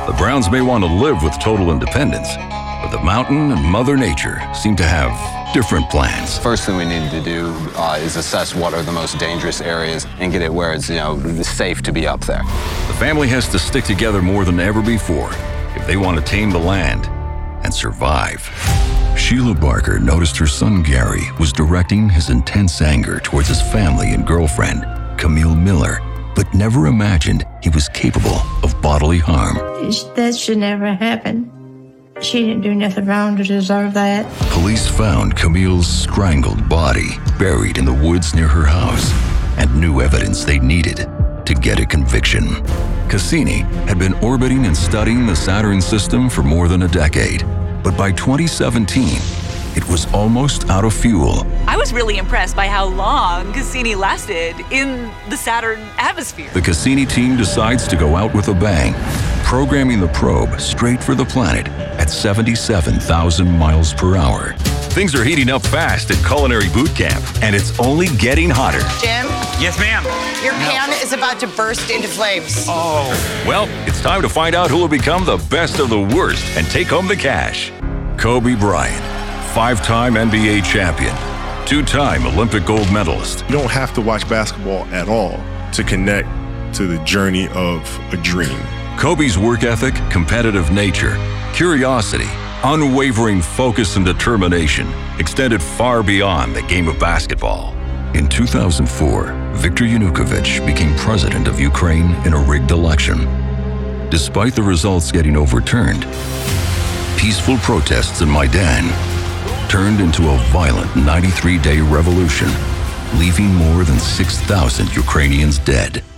The Browns may want to live with total independence, but the mountain and Mother Nature seem to have different plans. First thing we need to do is assess what are the most dangerous areas and get it where it's, safe to be up there. The family has to stick together more than ever before if they want to tame the land and survive. Sheila Barker noticed her son Gary was directing his intense anger towards his family and girlfriend, Camille Miller, but never imagined he was capable of bodily harm. That should never happen. She didn't do nothing wrong to deserve that. Police found Camille's strangled body buried in the woods near her house and new evidence they needed to get a conviction. Cassini had been orbiting and studying the Saturn system for more than a decade, but by 2017, it was almost out of fuel. I was really impressed by how long Cassini lasted in the Saturn atmosphere. The Cassini team decides to go out with a bang, programming the probe straight for the planet at 77,000 miles per hour. Things are heating up fast at Culinary Boot Camp, and it's only getting hotter. Jim? Yes, ma'am. Your pan is about to burst into flames. Oh. Well, it's time to find out who will become the best of the worst and take home the cash. Kobe Bryant, 5-time NBA champion, 2-time Olympic gold medalist. You don't have to watch basketball at all to connect to the journey of a dream. Kobe's work ethic, competitive nature, curiosity, unwavering focus and determination extended far beyond the game of basketball. In 2004, Viktor Yanukovych became president of Ukraine in a rigged election. Despite the results getting overturned, peaceful protests in Maidan turned into a violent 93-day revolution, leaving more than 6,000 Ukrainians dead.